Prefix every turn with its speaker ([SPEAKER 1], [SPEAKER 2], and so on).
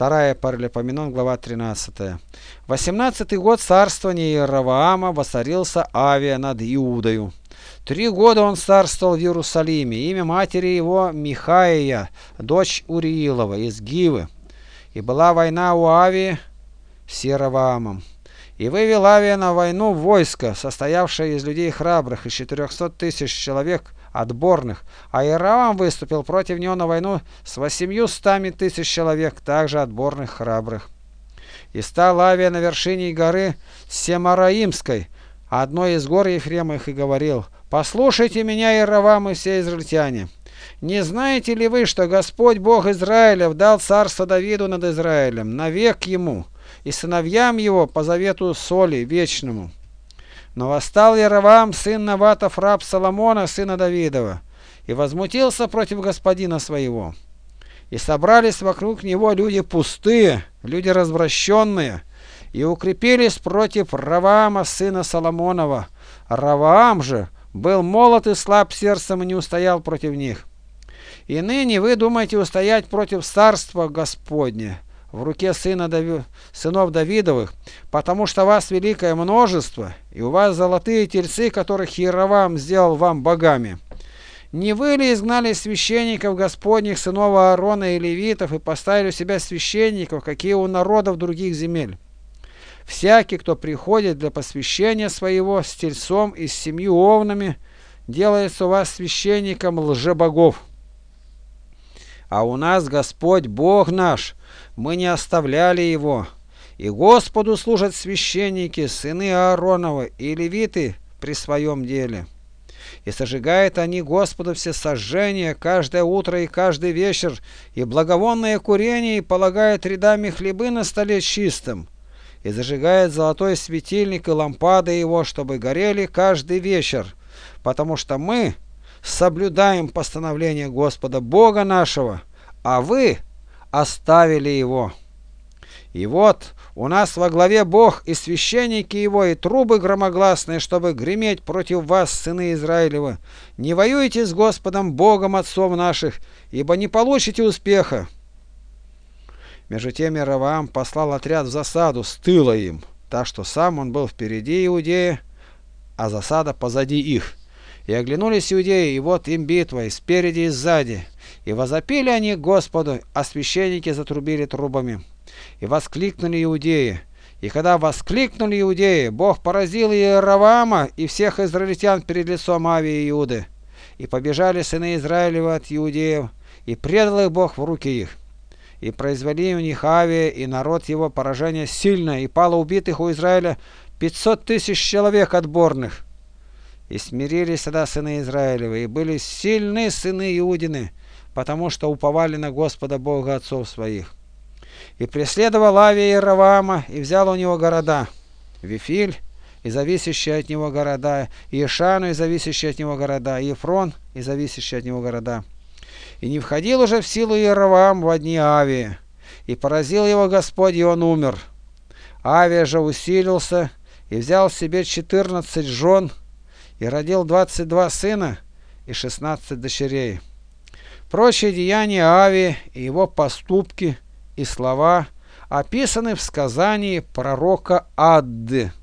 [SPEAKER 1] 2 Паралипоменон, глава 13. 18-й год царствования Иераваама воцарился Авия над Иудою. 3 года он царствовал в Иерусалиме. Имя матери его Михаия, дочь Уриилова, из Гивы. И была война у Авии с Иераваамом. И вывел Авия на войну войско, состоявшее из людей храбрых, из 400 тысяч человек отборных, а Иераваам выступил против него на войну с 800 тысяч человек, также отборных храбрых. И стал Авия на вершине горы Семараимской, одной из гор Ефремовых, и говорил: «Послушайте меня, Иераваам и все израильтяне! Не знаете ли вы, что Господь Бог Израилев дал царство Давиду над Израилем, навек ему, и сыновьям его по завету соли вечному? Но восстал Иераваам, сын Наватов, раб Соломона, сына Давидова, и возмутился против господина своего. И собрались вокруг него люди пустые, люди развращенные, и укрепились против Раваама, сына Соломонова. Раваам же был молод и слаб сердцем и не устоял против них. И ныне вы думаете устоять против царства Господня в руке сынов Давидовых, потому что вас великое множество, и у вас золотые тельцы, которых Иераваам сделал вам богами. Не вы ли изгнали священников Господних, сынов Аарона и левитов, и поставили у себя священников, какие у народов других земель? Всякий, кто приходит для посвящения своего с тельцом и с 7 овнами, делается у вас священником лжебогов. А у нас Господь Бог наш, мы не оставляли его, и Господу служат священники, сыны Ааронова и левиты при своем деле. И сожигают они Господу все сожжения каждое утро и каждый вечер, и благовонное курение, и полагают рядами хлебы на столе чистым, и зажигает золотой светильник и лампады его, чтобы горели каждый вечер, потому что мы соблюдаем постановление Господа Бога нашего, а вы оставили его. И вот у нас во главе Бог и священники его, и трубы громогласные, чтобы греметь против вас, сыны Израилева. Не воюйте с Господом Богом отцов наших, ибо не получите успеха». Между тем Иераваам послал отряд в засаду с тыла им, так что сам он был впереди Иудеи, а засада позади их. И оглянулись иудеи, и вот им битва, и спереди, и сзади. И возопили они к Господу, а священники затрубили трубами. И воскликнули иудеи. И когда воскликнули иудеи, Бог поразил Иераваама и всех израильтян перед лицом Авии и Иуды. И побежали сыны Израилева от иудеев, и предал их Бог в руки их. И произвели у них Авия и народ его поражение сильное, и пало убитых у Израиля 500 тысяч человек отборных. И смирились тогда сыны Израилевы, и были сильны сыны Иудины, потому что уповали на Господа Бога отцов своих. И преследовал Авия Иераваама, и взял у него города: Вифиль и зависящие от него города, и Ишану и зависящие от него города, и Ефрон и зависящие от него города. И не входил уже в силу Иераваам во дни Авии, и поразил его Господь, и он умер. Авия же усилился и взял себе 14 жен, и родил 22 сына и 16 дочерей. Прочие деяния Авии и его поступки и слова описаны в сказании пророка Адды.